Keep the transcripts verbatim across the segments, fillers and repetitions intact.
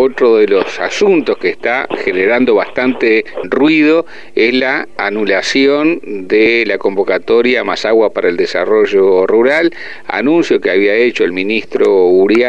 otro de los asuntos que está generando bastante ruido es la anulación de la convocatoria Más Agua para el Desarrollo Rural, anuncio que había hecho el ministro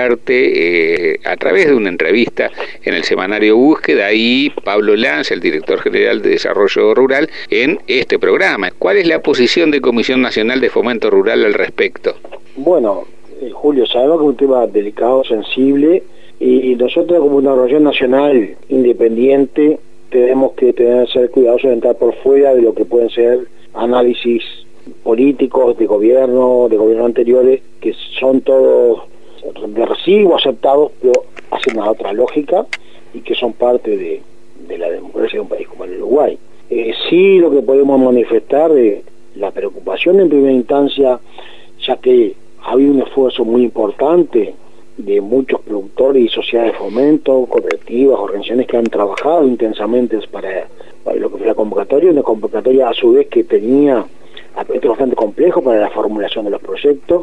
Uriarte eh, a través de una entrevista en el semanario Búsqueda, y Pablo Lanz, el director general de Desarrollo Rural, en este programa. ¿Cuál es la posición de Comisión Nacional de Fomento Rural al respecto? Bueno, eh, Julio, sabemos que es un tema delicado, sensible, y nosotros como una organización nacional independiente tenemos que tener ser cuidadosos de entrar por fuera de lo que pueden ser análisis políticos de gobierno, de gobiernos anteriores, que son todos de recibo aceptados, pero hacen una otra lógica y que son parte de, de la democracia de un país como el Uruguay. Eh, sí, lo que podemos manifestar es la preocupación en primera instancia, ya que ha habido un esfuerzo muy importante de muchos productores y sociedades de fomento, cooperativas, organizaciones que han trabajado intensamente para, para lo que fue la convocatoria, una convocatoria a su vez que tenía aspectos bastante complejos para la formulación de los proyectos.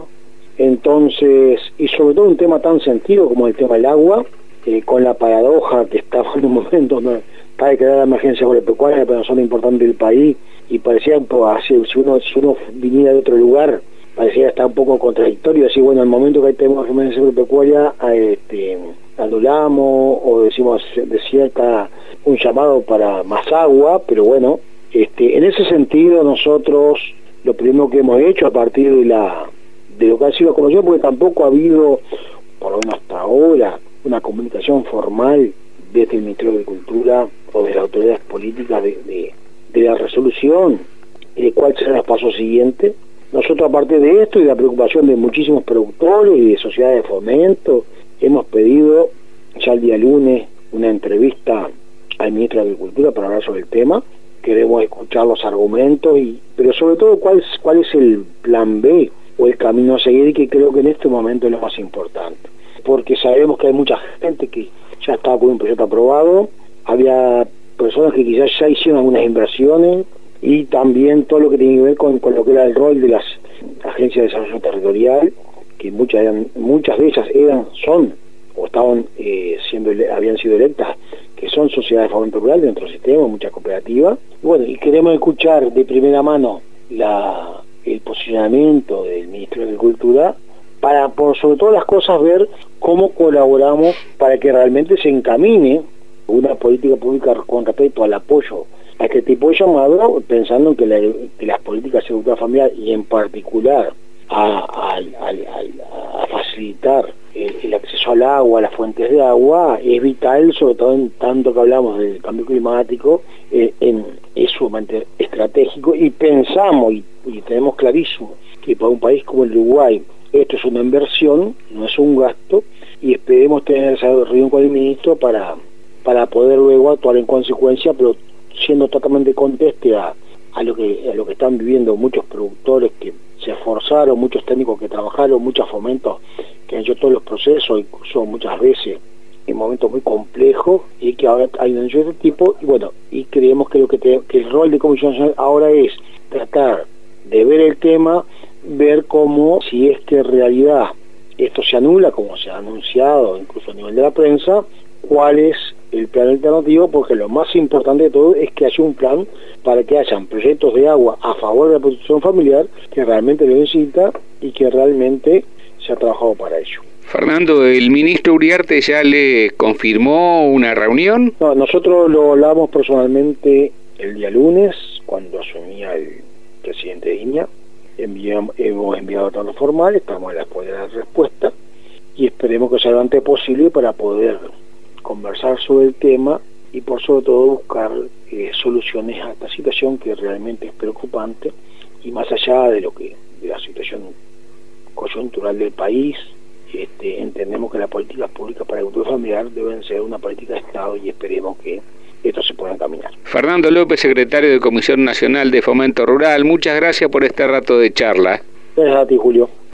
Entonces, y sobre todo un tema tan sentido como el tema del agua, eh, con la paradoja que estaba en un momento donde para declarar la emergencia agropecuaria, pero zona importante del país, y parecía, pues, si uno, si uno viniera de otro lugar, parecía estar un poco contradictorio, decir, bueno, en el momento que hay tema de emergencia agropecuaria, este, anulamos o decimos de cierta un llamado para más agua, pero bueno, este, en ese sentido nosotros lo primero que hemos hecho a partir de la de lo que ha sido conocido, porque tampoco ha habido, por lo menos hasta ahora, una comunicación formal desde el Ministerio de Agricultura o de las autoridades políticas de, de, de la resolución y de cuál será el paso siguiente. Nosotros, a partir de esto y de la preocupación de muchísimos productores y de sociedades de fomento, hemos pedido ya el día lunes una entrevista al ministro de Agricultura para hablar sobre el tema. Queremos escuchar los argumentos, y pero sobre todo cuál es, cuál es el plan B o el camino a seguir, y que creo que en este momento es lo más importante. Porque sabemos que hay mucha gente que ya estaba con un proyecto aprobado, había personas que quizás ya hicieron algunas inversiones, y también todo lo que tiene que ver con, con lo que era el rol de las agencias de desarrollo territorial, que muchas eran, muchas de ellas eran, son, o estaban eh, siendo, habían sido electas, que son sociedades de fomento rural de nuestro sistema, muchas cooperativas. Bueno, y queremos escuchar de primera mano la, el posicionamiento del Ministerio de Agricultura, para, por sobre todas las cosas, ver cómo colaboramos para que realmente se encamine una política pública con respecto al apoyo a este tipo de llamado, pensando en que, la, que las políticas de seguridad familiar, y en particular a, a, a, a facilitar el, el acceso al agua, a las fuentes de agua, es vital, sobre todo en tanto que hablamos del cambio climático, eh, en, es sumamente estratégico, y pensamos y, y tenemos clarísimo que para un país como el Uruguay esto es una inversión, no es un gasto, y esperemos tener esa reunión con el ministro para, para poder luego actuar en consecuencia, pero siendo totalmente conteste a, a lo que a lo que están viviendo muchos productores que se esforzaron, muchos técnicos que trabajaron, muchos fomentos que han hecho todos los procesos, incluso muchas veces en momentos muy complejos, y que ahora hay un anuncio de este tipo, y bueno, y creemos que lo que, te, que el rol de Comisión Nacional ahora es tratar de ver el tema, ver cómo, si es que en realidad esto se anula, como se ha anunciado incluso a nivel de la prensa, cuál es el plan alternativo, porque lo más importante de todo es que haya un plan para que hayan proyectos de agua a favor de la producción familiar que realmente lo necesita y que realmente se ha trabajado para ello. Fernando, ¿el ministro Uriarte ya le confirmó una reunión? No, nosotros lo hablamos personalmente el día lunes, cuando asumía el presidente de Iña. Enviamos, hemos enviado todo lo formal, estamos a la espera de la respuesta, y esperemos que sea lo antes posible para poder conversar sobre el tema y por sobre todo buscar eh, soluciones a esta situación que realmente es preocupante, y más allá de lo que de la situación coyuntural del país, este, entendemos que las políticas públicas para el agricultura familiar deben ser una política de Estado, y esperemos que esto se pueda encaminar. Fernando López, secretario de Comisión Nacional de Fomento Rural, muchas gracias por este rato de charla. Gracias a ti, Julio.